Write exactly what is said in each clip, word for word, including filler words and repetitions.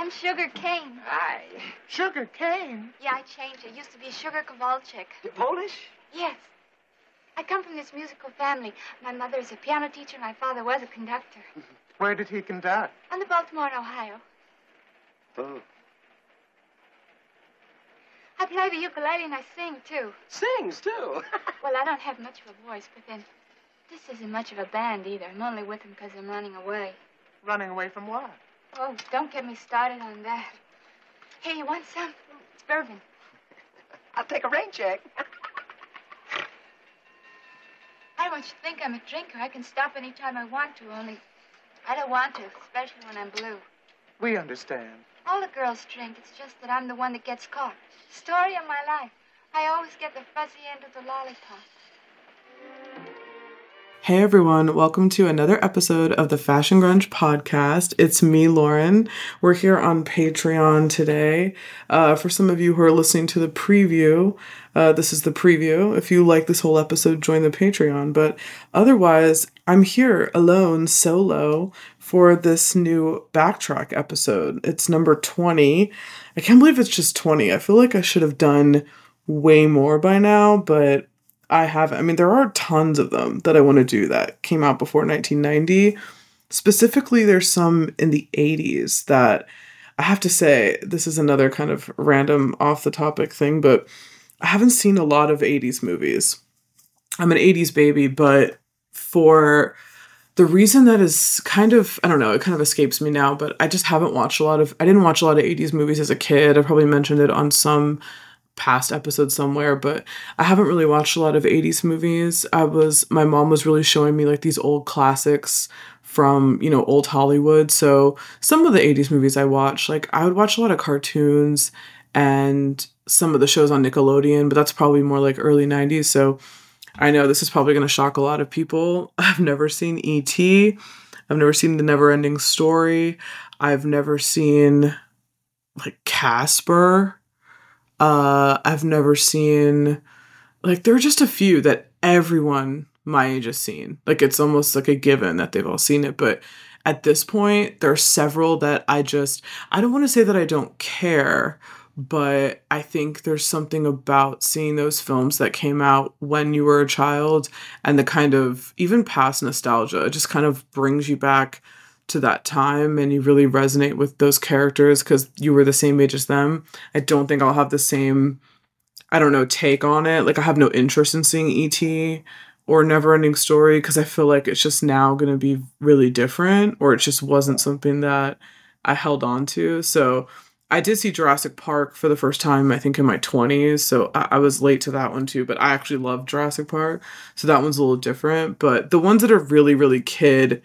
I'm Sugar Cane. Hi. Sugar Cane? Yeah, I changed. It used to be Sugar Kowalczyk. You're Polish? Yes. I come from this musical family. My mother is a piano teacher. My father was a conductor. Where did he conduct? On the Baltimore and Ohio. Oh. I play the ukulele and I sing, too. Sings, too. Well, I don't have much of a voice, but then this isn't much of a band either. I'm only with them because I'm running away. Running away from what? Oh, don't get me started on that. Here, you want some? It's bourbon. I'll take a rain check. I don't want you to think I'm a drinker. I can stop any time I want to, only I don't want to, especially when I'm blue. We understand. All the girls drink. It's just that I'm the one that gets caught. Story of my life. I always get the fuzzy end of the lollipop. Hey everyone, welcome to another episode of the Fashion Grunge podcast. It's me, Lauren. We're here on Patreon today. Uh, for some of you who are listening to the preview, uh, this is the preview. If you like this whole episode, join the Patreon. But otherwise, I'm here alone, solo, for this new Backtrack episode. It's number twenty. I can't believe it's just twenty. I feel like I should have done way more by now, but I haven't. I mean, there are tons of them that I want to do that came out before nineteen ninety. Specifically, there's some in the eighties that I have to say, this is another kind of random off the topic thing, but I haven't seen a lot of eighties movies. I'm an eighties baby, but for the reason that is kind of, I don't know, it kind of escapes me now, but I just haven't watched a lot of, I didn't watch a lot of eighties movies as a kid. I probably mentioned it on some past episode somewhere, but I haven't really watched a lot of eighties movies. I was, my mom was really showing me like these old classics from, you know, old Hollywood. So some of the eighties movies I watched, like I would watch a lot of cartoons and some of the shows on Nickelodeon, but that's probably more like early nineties. So I know this is probably going to shock a lot of people. I've never seen E T. I've never seen The Never-Ending Story. I've never seen like Casper. Uh, I've never seen, like, there are just a few that everyone my age has seen. Like, it's almost like a given that they've all seen it. But at this point, there are several that I just, I don't want to say that I don't care, but I think there's something about seeing those films that came out when you were a child and the kind of, even past nostalgia, it just kind of brings you back to that time and you really resonate with those characters because you were the same age as them. I don't think I'll have the same, I don't know, take on it. Like I have no interest in seeing E T or Never-Ending Story because I feel like it's just now going to be really different, or it just wasn't something that I held on to. So I did see Jurassic Park for the first time, I think in my twenties. So I, I was late to that one too, but I actually love Jurassic Park. So that one's a little different. But the ones that are really, really kid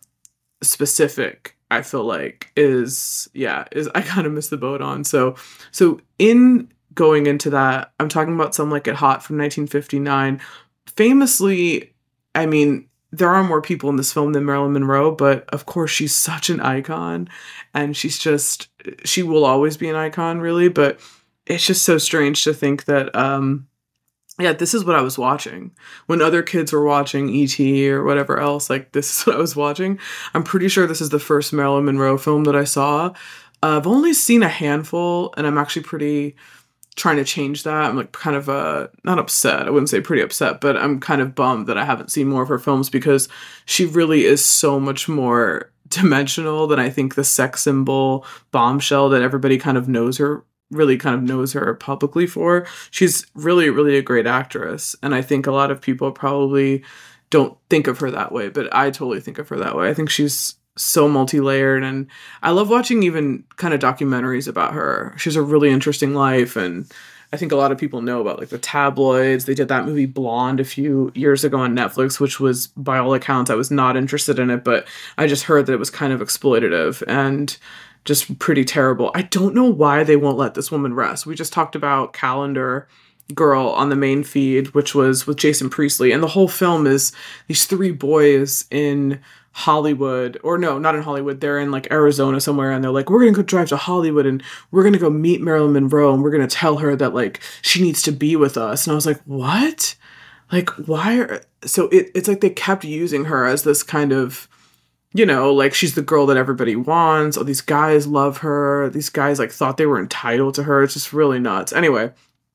specific, I feel like is yeah is I kind of missed the boat on. So so in going into that, I'm talking about Some Like It Hot from nineteen fifty-nine. Famously, I mean, there are more people in this film than Marilyn Monroe, but of course she's such an icon and she's just, she will always be an icon really. But it's just so strange to think that um yeah, this is what I was watching. When other kids were watching E T or whatever else, like, this is what I was watching. I'm pretty sure this is the first Marilyn Monroe film that I saw. Uh, I've only seen a handful, and I'm actually pretty trying to change that. I'm, like, kind of, uh, not upset. I wouldn't say pretty upset, but I'm kind of bummed that I haven't seen more of her films because she really is so much more dimensional than I think the sex symbol bombshell that everybody kind of knows her really kind of knows her publicly for. She's really, really a great actress. And I think a lot of people probably don't think of her that way, but I totally think of her that way. I think she's so multi-layered and I love watching even kind of documentaries about her. She has a really interesting life. And I think a lot of people know about like the tabloids. They did that movie Blonde a few years ago on Netflix, which was, by all accounts, I was not interested in it, but I just heard that it was kind of exploitative and just pretty terrible. I don't know why they won't let this woman rest. We just talked about Calendar Girl on the main feed, which was with Jason Priestley. And the whole film is these three boys in Hollywood, or no, not in Hollywood. They're in like Arizona somewhere. And they're like, we're going to go drive to Hollywood and we're going to go meet Marilyn Monroe. And we're going to tell her that like she needs to be with us. And I was like, what? Like, why? Are... So it, it's like they kept using her as this kind of you know, like she's the girl that everybody wants. All these guys love her. These guys like thought they were entitled to her. It's just really nuts. Anyway,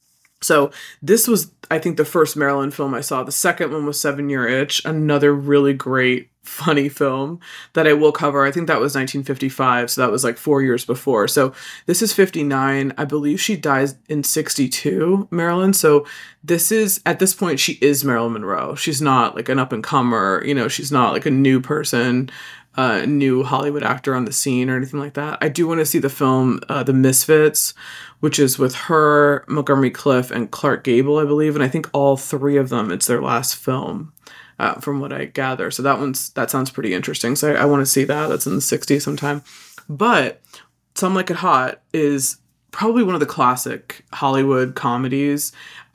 so this was, I think, the first Marilyn film I saw. The second one was Seven Year Itch, another really great, funny film that I will cover. I think that was nineteen fifty-five, so that was like four years before. So this is fifty-nine. I believe she dies in sixty-two, Marilyn. So this is, at this point, she is Marilyn Monroe. She's not like an up-and-comer, you know, she's not like a new person, uh, new Hollywood actor on the scene or anything like that. I do want to see the film uh, The Misfits, which is with her, Montgomery Clift, and Clark Gable, I believe. And I think all three of them, it's their last film, uh, from what I gather. So that one's, that sounds pretty interesting. So I, I want to see that. That's in the sixties sometime. But Some Like It Hot is probably one of the classic Hollywood comedies.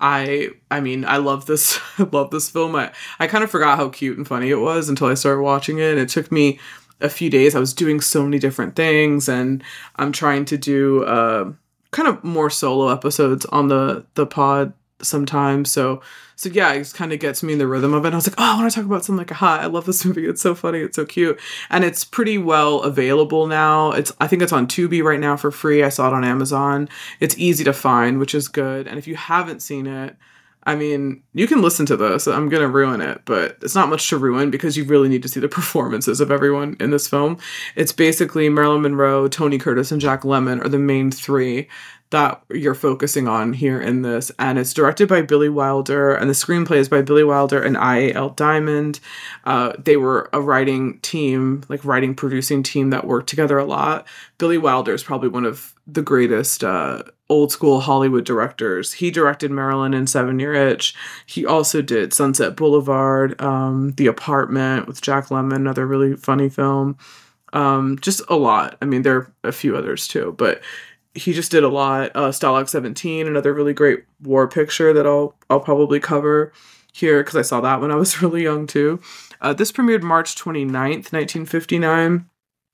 I I mean, I love this I love this film. I, I kind of forgot how cute and funny it was until I started watching it. It took me a few days. I was doing so many different things, and I'm trying to do uh, kind of more solo episodes on the, the pod sometimes. So so yeah, it just kind of gets me in the rhythm of it. I was like, oh, I want to talk about Some Like It Hot. I love this movie. It's so funny. It's so cute. And it's pretty well available now. It's I think it's on Tubi right now for free. I saw it on Amazon. It's easy to find, which is good. And if you haven't seen it, I mean, you can listen to this. I'm going to ruin it, but it's not much to ruin because you really need to see the performances of everyone in this film. It's basically Marilyn Monroe, Tony Curtis, and Jack Lemmon are the main three that you're focusing on here in this. And it's directed by Billy Wilder, and the screenplay is by Billy Wilder and I A L Diamond. Uh, they were a writing team, like writing, producing team that worked together a lot. Billy Wilder is probably one of the greatest uh, old school Hollywood directors. He directed Marilyn in Seven Year Itch. He also did Sunset Boulevard, um, The Apartment with Jack Lemmon, another really funny film. Um, just a lot. I mean, there are a few others too, but he just did a lot. Uh, Stalag seventeen, another really great war picture that I'll I'll probably cover here because I saw that when I was really young too. Uh, this premiered March twenty-ninth, nineteen fifty-nine.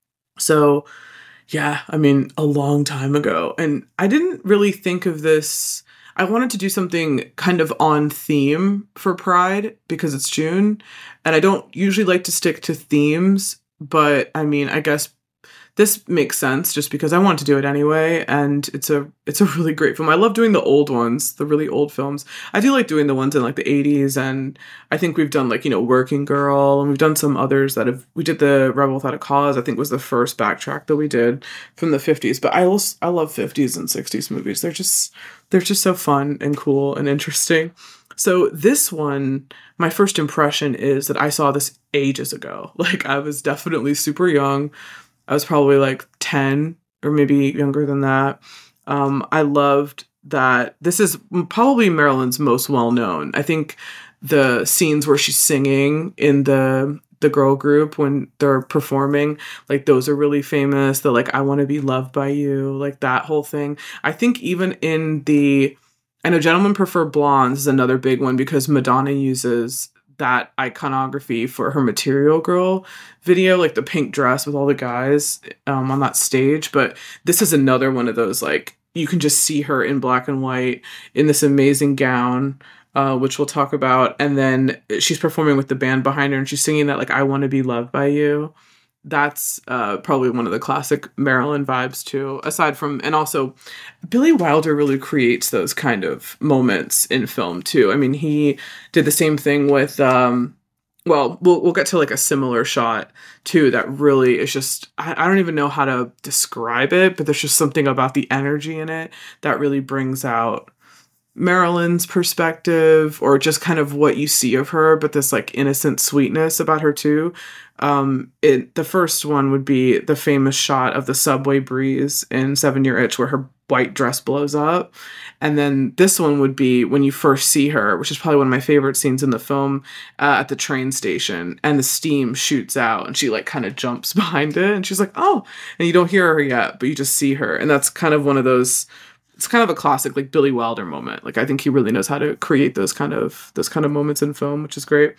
So yeah, I mean, a long time ago. And I didn't really think of this. I wanted to do something kind of on theme for Pride because it's June. And I don't usually like to stick to themes, but I mean, I guess this makes sense just because I want to do it anyway, and it's a it's a really great film. I love doing the old ones, the really old films. I do like doing the ones in like the eighties, and I think we've done like, you know, Working Girl, and we've done some others that have, we did the Rebel Without a Cause, I think was the first backtrack that we did from the fifties, but I also, I love fifties and sixties movies. They're just, they're just so fun and cool and interesting. So this one, my first impression is that I saw this ages ago. Like I was definitely super young. I was probably like ten or maybe younger than that. Um, I loved that this is probably Marilyn's most well-known. I think the scenes where she's singing in the the girl group when they're performing, like those are really famous. The like, I Want to Be Loved by You, like that whole thing. I think even in the, I know Gentlemen Prefer Blondes is another big one because Madonna uses that iconography for her Material Girl video, like the pink dress with all the guys um, on that stage. But this is another one of those, like, you can just see her in black and white in this amazing gown, uh, which we'll talk about. And then she's performing with the band behind her and she's singing that, like, I Want to Be Loved by You. That's uh, probably one of the classic Marilyn vibes too, aside from, and also Billy Wilder really creates those kind of moments in film too. I mean, he did the same thing with, um, well, we'll, we'll get to like a similar shot too, that really is just, I, I don't even know how to describe it, but there's just something about the energy in it that really brings out Marilyn's perspective, or just kind of what you see of her, but this like innocent sweetness about her too. Um, it, the first one would be the famous shot of the subway breeze in Seven Year Itch where her white dress blows up. And then this one would be when you first see her, which is probably one of my favorite scenes in the film, uh, at the train station, and the steam shoots out and she like kind of jumps behind it and she's like, oh, and you don't hear her yet, but you just see her. And that's kind of one of those, it's kind of a classic like Billy Wilder moment. Like I think he really knows how to create those kind of, those kind of moments in film, which is great.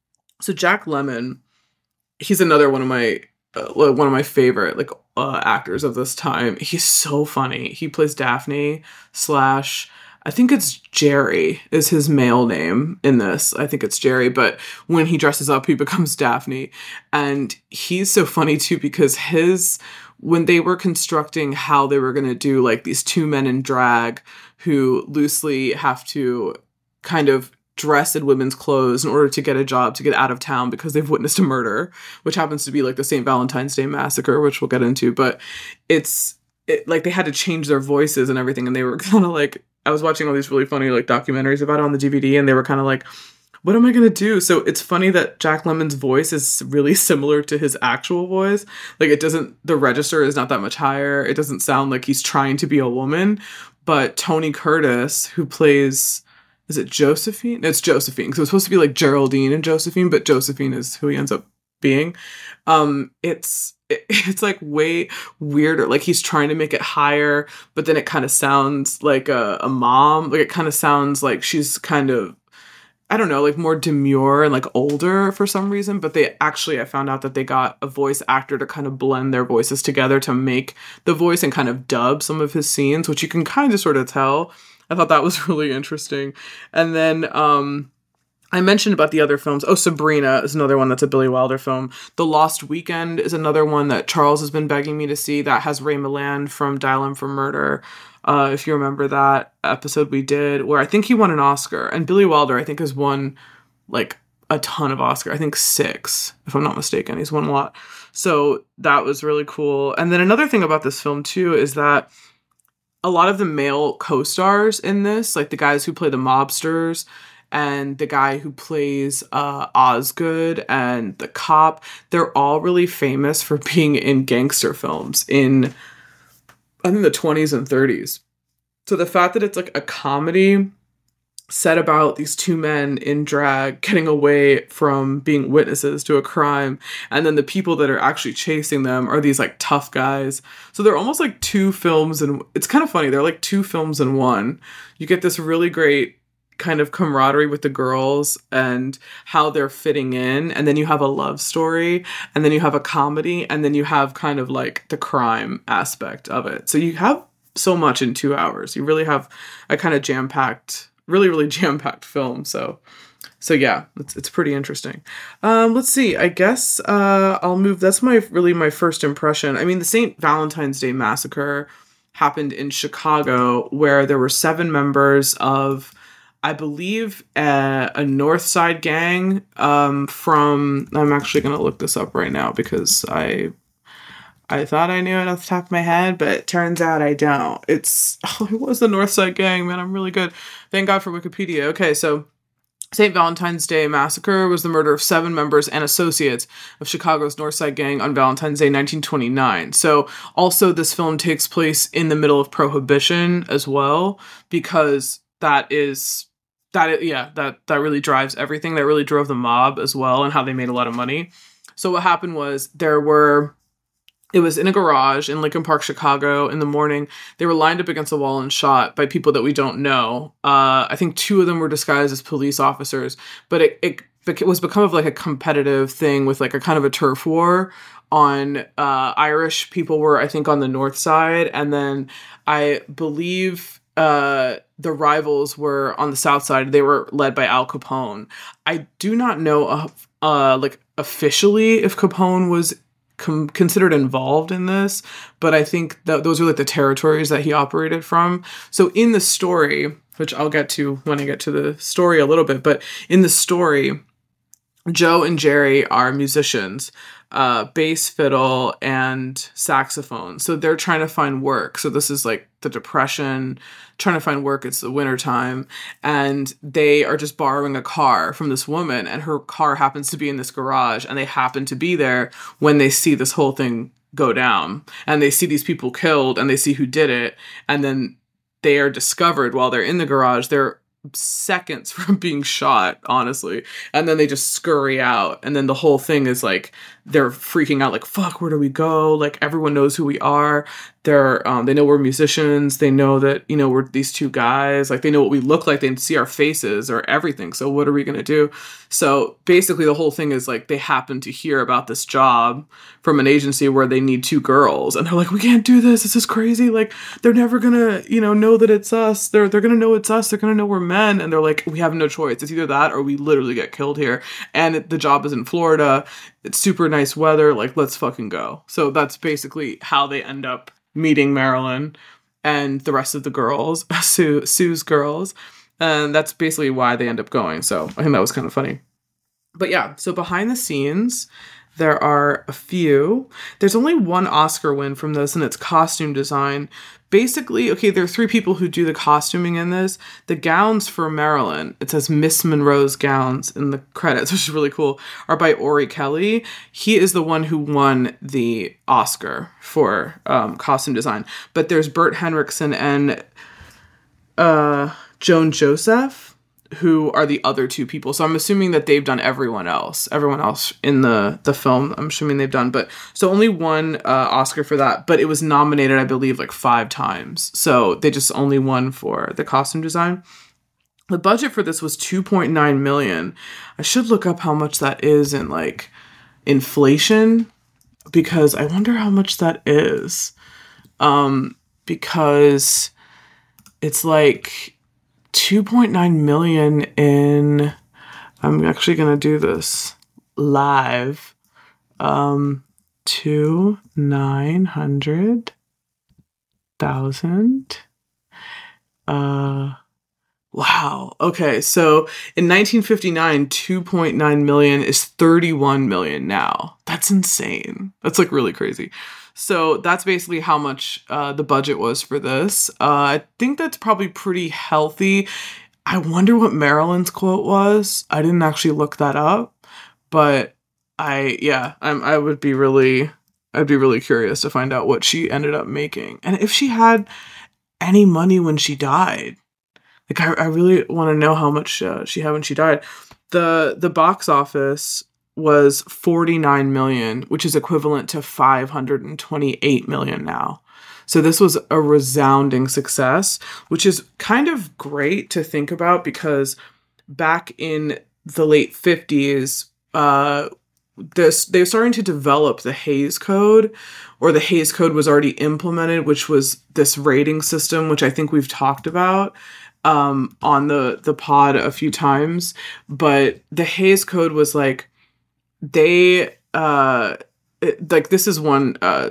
So Jack Lemmon, he's another one of my uh, one of my favorite like uh, actors of this time. He's so funny. He plays Daphne slash I think it's Jerry is his male name in this. I think it's Jerry, but when he dresses up, he becomes Daphne. And he's so funny too, because his, when they were constructing how they were going to do like these two men in drag who loosely have to kind of dress in women's clothes in order to get a job, to get out of town because they've witnessed a murder, which happens to be like the Saint Valentine's Day massacre, which we'll get into. But it's it, like they had to change their voices and everything. And they were kind of like, I was watching all these really funny like documentaries about it on the D V D, and they were kind of like, what am I going to do? So it's funny that Jack Lemmon's voice is really similar to his actual voice. Like it doesn't, the register is not that much higher. It doesn't sound like he's trying to be a woman. But Tony Curtis, who plays, is it Josephine? It's Josephine. Because it was supposed to be like Geraldine and Josephine, but Josephine is who he ends up being. Um, it's, it, it's like way weirder. Like he's trying to make it higher, but then it kind of sounds like a, a mom. Like it kind of sounds like she's kind of, I don't know, like more demure and like older for some reason. But they actually, I found out that they got a voice actor to kind of blend their voices together to make the voice and kind of dub some of his scenes, which you can kind of sort of tell. I thought that was really interesting. And then um, I mentioned about the other films. Oh, Sabrina is another one that's a Billy Wilder film. The Lost Weekend is another one that Charles has been begging me to see. That has Ray Milland from Dial M for Murder. Uh, if you remember that episode we did, where I think he won an Oscar. And Billy Wilder, I think, has won like a ton of Oscar. I think six, if I'm not mistaken. He's won a lot. So that was really cool. And then another thing about this film, too, is that a lot of the male co-stars in this, like the guys who play the mobsters and the guy who plays uh, Osgood and the cop, they're all really famous for being in gangster films in, I think, the twenties and thirties. So the fact that it's like a comedy set about these two men in drag getting away from being witnesses to a crime, and then the people that are actually chasing them are these like tough guys. So they're almost like two films, and it's kind of funny. They're like two films in one. You get this really great kind of camaraderie with the girls and how they're fitting in, and then you have a love story, and then you have a comedy, and then you have kind of like the crime aspect of it. So you have so much in two hours. You really have a kind of jam-packed, really, really jam-packed film. So, so yeah, it's it's pretty interesting. Um, let's see. I guess uh, I'll move. That's my really my first impression. I mean, the Saint Valentine's Day massacre happened in Chicago, where there were seven members of, I believe, uh, a North Side gang um, from, I'm actually going to look this up right now because I I thought I knew it off the top of my head, but it turns out I don't. It's, oh, it was the North Side gang, man. I'm really good. Thank God for Wikipedia. Okay, so Saint Valentine's Day Massacre was the murder of seven members and associates of Chicago's North Side Gang on Valentine's Day, nineteen twenty-nine. So also this film takes place in the middle of Prohibition as well, because that is... That it, yeah, that, that really drives everything. That really drove the mob as well, and how they made a lot of money. So what happened was there were, it was in a garage in Lincoln Park, Chicago in the morning. They were lined up against a wall and shot by people that we don't know. Uh, I think two of them were disguised as police officers, but it, it, it was become of like a competitive thing with like a kind of a turf war on uh, Irish people were, I think, on the north side. And then I believe... Uh, the rivals were on the south side. They were led by Al Capone. I do not know, uh, uh like officially, if Capone was com- considered involved in this, but I think that those are like the territories that he operated from. So in the story, which I'll get to when I get to the story a little bit, but in the story, Joe and Jerry are musicians, uh, bass, fiddle, and saxophone. So they're trying to find work. So this is like the Depression, trying to find work. It's the winter time. And they are just borrowing a car from this woman, and her car happens to be in this garage, and they happen to be there when they see this whole thing go down. And they see these people killed, and they see who did it. And then they are discovered while they're in the garage. They're seconds from being shot, honestly, and then they just scurry out, and then the whole thing is like they're freaking out like, fuck, where do we go? Like, everyone knows who we are. They're, um, they know we're musicians. They know that, you know, we're these two guys. Like, they know what we look like. They see our faces or everything. So what are we going to do? So basically the whole thing is like, they happen to hear about this job from an agency where they need two girls. And they're like, we can't do this. This is crazy. Like, they're never going to, you know, know that it's us. They're, they're going to know it's us. They're going to know we're men. And they're like, we have no choice. It's either that or we literally get killed here. And it, the job is in Florida. It's super nice weather. Like, let's fucking go. So that's basically how they end up meeting Marilyn and the rest of the girls, Sue, Sue's girls. And that's basically why they end up going. So I think that was kind of funny. But yeah, so behind the scenes, there are a few. There's only one Oscar win from this, and it's costume design. Basically, okay, there are three people who do the costuming in this. The gowns for Marilyn, it says Miss Monroe's gowns in the credits, which is really cool, are by Ori Kelly. He is the one who won the Oscar for um, costume design. But there's Bert Henriksen and uh, Joan Joseph, who are the other two people. So I'm assuming that they've done everyone else. Everyone else in the, the film, I'm assuming they've done. But so only one uh, Oscar for that. But it was nominated, I believe, like five times. So they just only won for the costume design. The budget for this was two point nine million dollars. I should look up how much that is in like inflation, because I wonder how much that is. Um, because it's like two point nine million in, I'm actually going to do this live, um, to nine hundred thousand. Uh, wow. Okay. So in nineteen fifty-nine, two point nine million is thirty-one million now. That's insane. That's like really crazy. So that's basically how much uh, the budget was for this. Uh, I think that's probably pretty healthy. I wonder what Marilyn's quote was. I didn't actually look that up, but I, yeah, I'm, I would be really, I'd be really curious to find out what she ended up making. And if she had any money when she died. Like, I, I really want to know how much uh, she had when she died. The, the box office was forty-nine million, which is equivalent to five hundred twenty-eight million now. So this was a resounding success, which is kind of great to think about because back in the late fifties, uh, this they're starting to develop the Hays Code, or the Hays Code was already implemented, which was this rating system, which I think we've talked about um, on the, the pod a few times. But the Hays Code was like, they, uh, it, like, this is one, uh,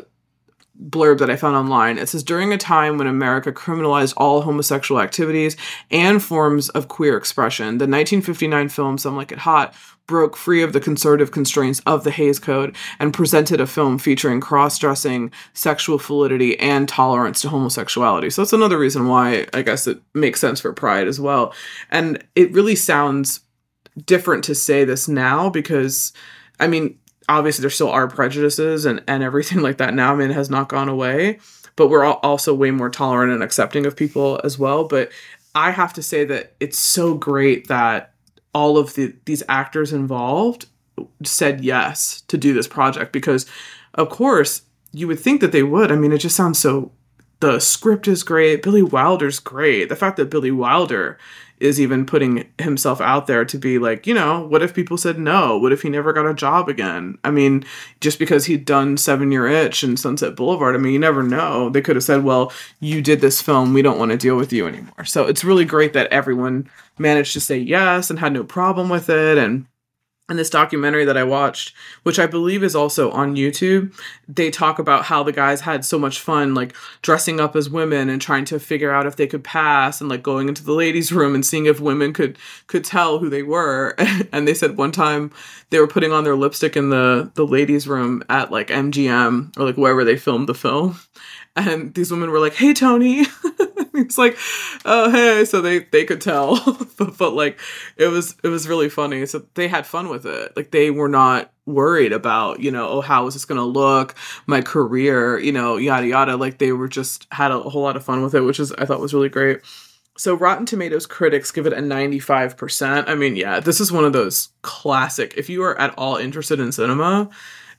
blurb that I found online. It says, during a time when America criminalized all homosexual activities and forms of queer expression, the nineteen fifty-nine film Some Like It Hot broke free of the conservative constraints of the Hays Code and presented a film featuring cross-dressing, sexual fluidity, and tolerance to homosexuality. So that's another reason why I guess it makes sense for Pride as well. And it really sounds different to say this now because, I mean, obviously there still are prejudices and, and everything like that now. I mean, it has not gone away, but we're all also way more tolerant and accepting of people as well. But I have to say that it's so great that all of the these actors involved said yes to do this project because, of course, you would think that they would. I mean, it just sounds so, the script is great. Billy Wilder's great. The fact that Billy Wilder is even putting himself out there to be like, you know, what if people said no? What if he never got a job again? I mean, just because he'd done Seven Year Itch and Sunset Boulevard, I mean, you never know. They could have said, well, you did this film. We don't want to deal with you anymore. So it's really great that everyone managed to say yes and had no problem with it. And in this documentary that I watched, which I believe is also on YouTube, they talk about how the guys had so much fun, like dressing up as women and trying to figure out if they could pass and like going into the ladies' room and seeing if women could, could tell who they were. And they said one time they were putting on their lipstick in the, the ladies' room at like M G M or like wherever they filmed the film. And these women were like, hey, Tony. It's like, oh, hey. So they, they could tell. but, but like, it was it was really funny. So they had fun with it. Like, they were not worried about, you know, oh, how is this going to look? My career, you know, yada, yada. Like, they were just had a whole lot of fun with it, which is I thought was really great. So Rotten Tomatoes critics give it a ninety-five percent. I mean, yeah, this is one of those classic. If you are at all interested in cinema,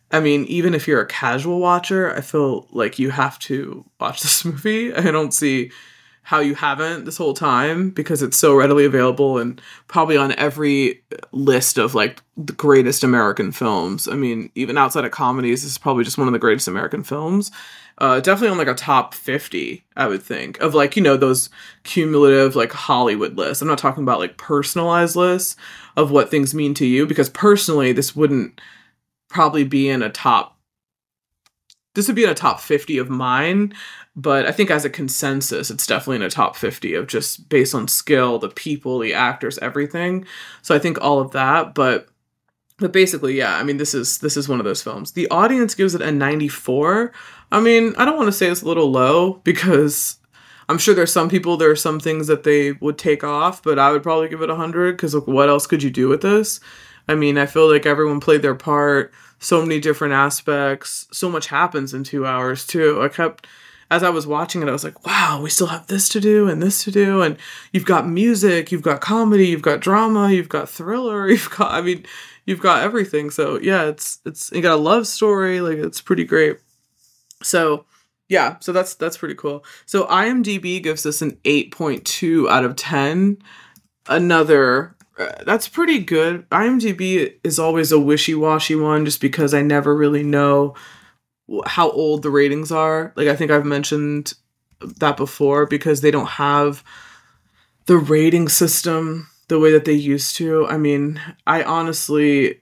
I mean, even if you're a casual watcher, I feel like you have to watch this movie. I don't see how you haven't this whole time because it's so readily available and probably on every list of like the greatest American films. I mean, even outside of comedies, this is probably just one of the greatest American films. Uh, definitely on like a top fifty, I would think, of like, you know, those cumulative like Hollywood lists. I'm not talking about like personalized lists of what things mean to you, because personally, this wouldn't probably be in a top, this would be in a top fifty of mine. But I think as a consensus, it's definitely in a top fifty of just based on skill, the people, the actors, everything. So I think all of that, but but basically, yeah, I mean, this is this is one of those films. The audience gives it a ninety-four. I mean, I don't want to say it's a little low because I'm sure there's some people, there are some things that they would take off, but I would probably give it one hundred because like, what else could you do with this? I mean, I feel like everyone played their part, so many different aspects, so much happens in two hours too. I kept, as I was watching it, I was like, wow, we still have this to do and this to do. And you've got music, you've got comedy, you've got drama, you've got thriller, you've got, I mean, you've got everything. So yeah, it's, it's, you got a love story. Like it's pretty great. So yeah, so that's, that's pretty cool. So IMDb gives us an eight point two out of ten. Another, uh, that's pretty good. IMDb is always a wishy-washy one just because I never really know how old the ratings are. Like I think I've mentioned that before because they don't have the rating system the way that they used to. I mean, I honestly,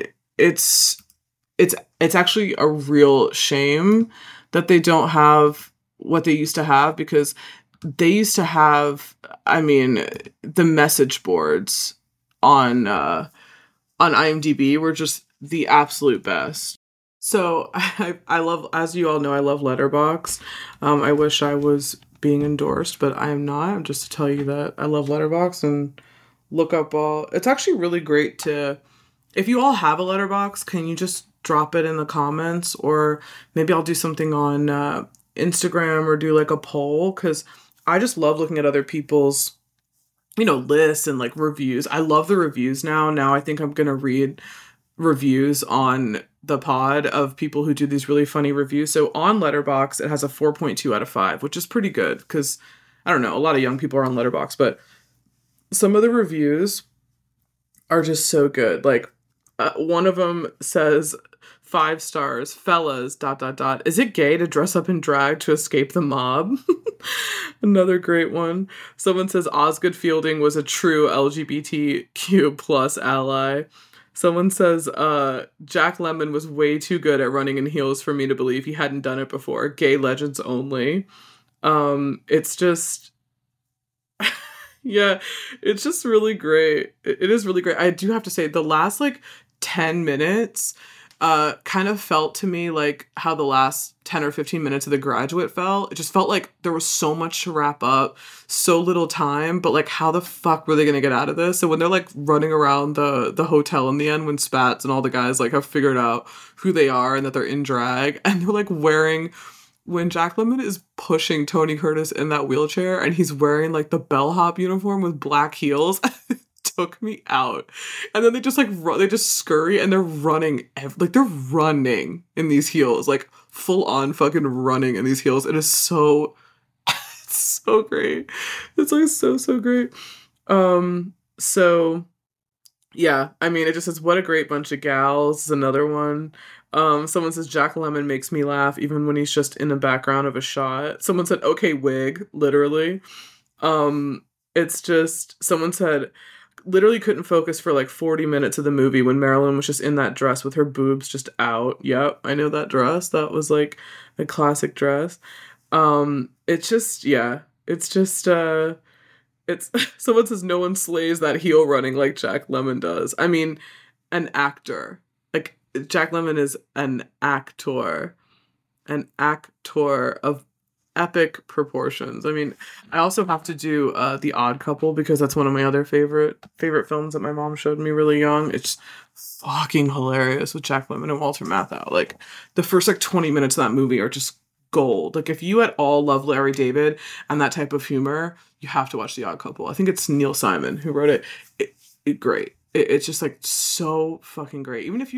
it's it's it's actually a real shame that they don't have what they used to have, because they used to have, I mean, the message boards on uh, on IMDb were just the absolute best. So I, I love, as you all know, I love Letterboxd. Um, I wish I was being endorsed, but I am not. Just to tell you that I love Letterboxd and look up all. It's actually really great to, if you all have a Letterboxd, can you just drop it in the comments, or maybe I'll do something on uh, Instagram or do like a poll, because I just love looking at other people's, you know, lists and like reviews. I love the reviews now. Now I think I'm gonna read reviews on the pod of people who do these really funny reviews. So on Letterboxd, it has a four point two out of five, which is pretty good because, I don't know, a lot of young people are on Letterboxd, but some of the reviews are just so good. Like uh, one of them says, five stars, fellas, dot, dot, dot. Is it gay to dress up in drag to escape the mob? Another great one. Someone says Osgood Fielding was a true L G B T Q plus ally. Someone says, uh, Jack Lemmon was way too good at running in heels for me to believe he hadn't done it before. Gay legends only. Um, it's just, yeah, it's just really great. It, it is really great. I do have to say, the last, like, ten minutes, uh, kind of felt to me like how the last ten or fifteen minutes of The Graduate felt. It just felt like there was so much to wrap up, so little time, but like how the fuck were they gonna get out of this? So when they're like running around the the hotel in the end, when Spats and all the guys like have figured out who they are and that they're in drag, and they're like wearing, when Jack Lemmon is pushing Tony Curtis in that wheelchair and he's wearing like the bellhop uniform with black heels, took me out. And then they just like run, they just scurry and they're running ev- like they're running in these heels, like full on fucking running in these heels. It is so it's so great. It's like so so great. Um so yeah, I mean, it just says what a great bunch of gals. Is another one. Um, someone says Jack Lemmon makes me laugh even when he's just in the background of a shot. Someone said okay wig, literally. Um, it's just, someone said literally couldn't focus for like forty minutes of the movie when Marilyn was just in that dress with her boobs just out. Yep, I know that dress. That was like a classic dress. Um, it's just, yeah, it's just, uh, it's, someone says no one slays that heel running like Jack Lemmon does. I mean, an actor. Like, Jack Lemmon is an actor. An actor of epic proportions. I mean, I also have to do uh, The Odd Couple because that's one of my other favorite favorite films that my mom showed me really young. It's fucking hilarious with Jack Lemmon and Walter Matthau. Like, the first like twenty minutes of that movie are just gold. Like, if you at all love Larry David and that type of humor, you have to watch The Odd Couple. I think it's Neil Simon who wrote it. It, it great. It, it's just like so fucking great. Even if you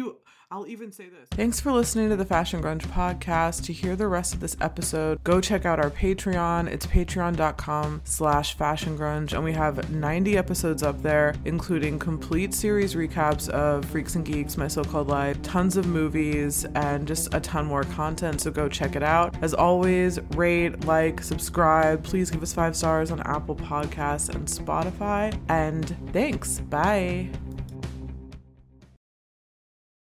I'll even say this. Thanks for listening to the Fashion Grunge podcast. To hear the rest of this episode, go check out our Patreon. It's patreon.com slash fashion grunge. And we have ninety episodes up there, including complete series recaps of Freaks and Geeks, My So-Called Life, tons of movies, and just a ton more content. So go check it out. As always, rate, like, subscribe. Please give us five stars on Apple Podcasts and Spotify. And thanks. Bye.